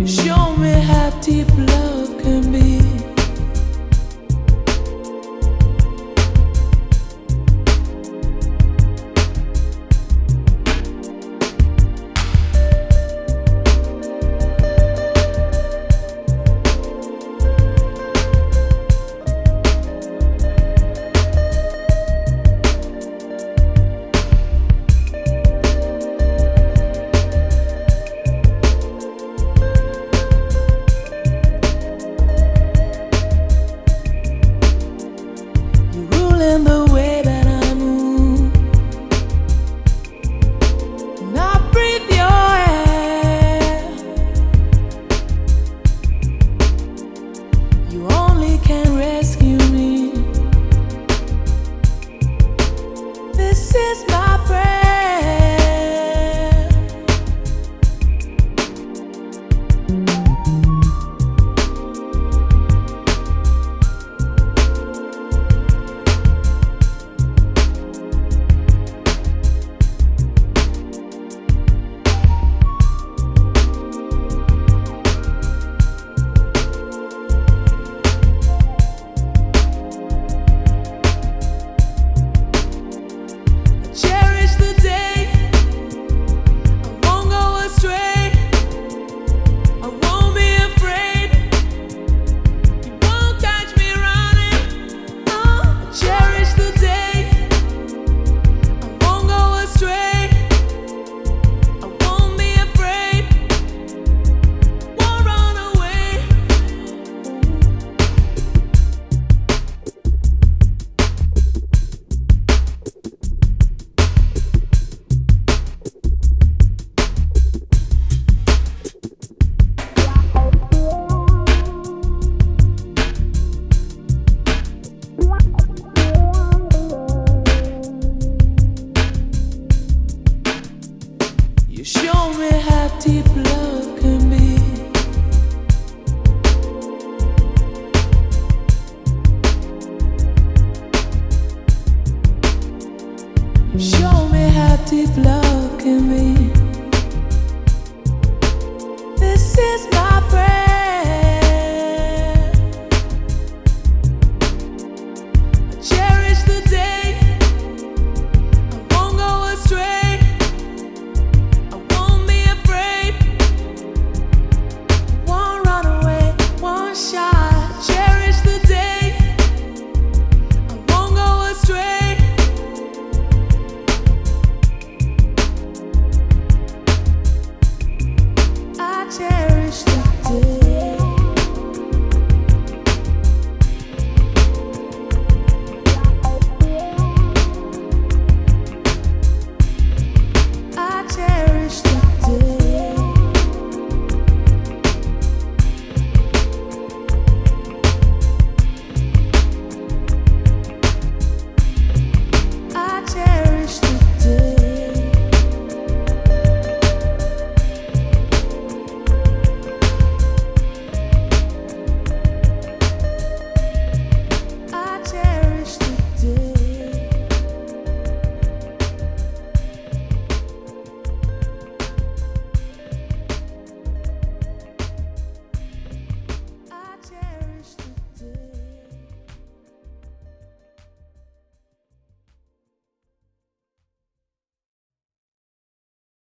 You show me how deep love can be. In the way that I move, and I breathe your air. You only can rescue me. This is my prayer. Cherish the day, I won't go astray, I won't be afraid, you won't catch me running. Oh, cherish the day, I won't go astray, I won't be afraid, won't run away. You show me how deep love can be. You show me how deep love can be.